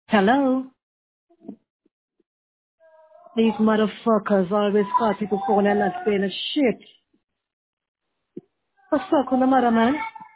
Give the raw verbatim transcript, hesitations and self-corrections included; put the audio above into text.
Hello? These motherfuckers always call people phone and not saying a shit. What's up on the matter, man?